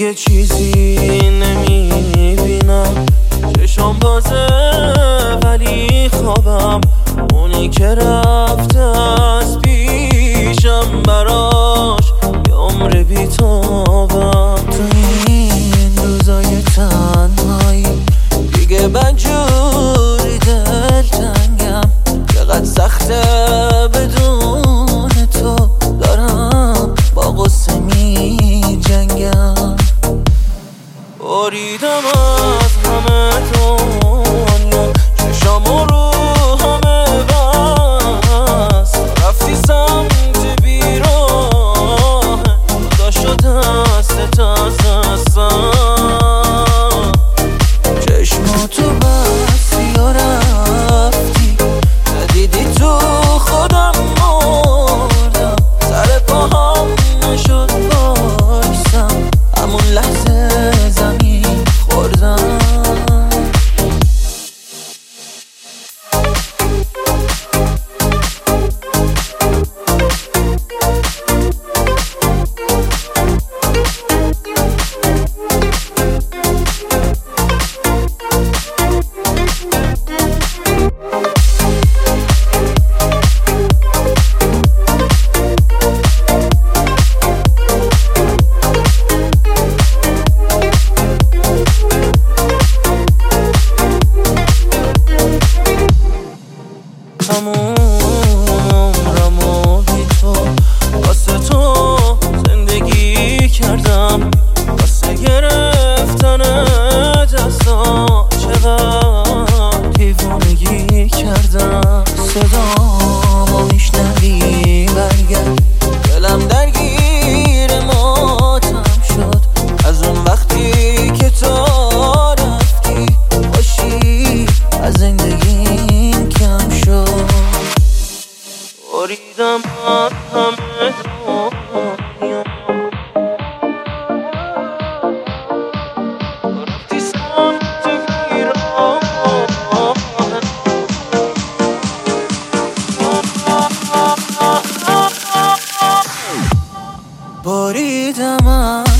دیگه چیزی نمیبینم، چشم بازه ولی خوابم. اونی که رفته از پیشم، براش یه عمر بیتابم. تو این روزای تنهایی دیگه بدجوری دلتنگم. چقدر سخته بدون تو، دارم با غصه می جنگم. بریدم از همه دنیا، چشامو رو همه بست. رفتی سمت بیراه، جدا شد دستت از دستم. چشماتو بستی و رفتی، ندیدی تو خودم مردم. سر پاهم نشد بایستم، همون لحظه زمین خوردم. تموم عمرمو بی تو واسه تو زندگی کردم، واسه گرفتن دستا چقدر دیوانگی کردم. صدامو میشنوی برگرد، دلم درگیر ماتم شد از اون وقتی که تو رفتی. باشی از زندگیم کم شد. بریدم از همه دنیا، رفتی سمت بیراه. بریدم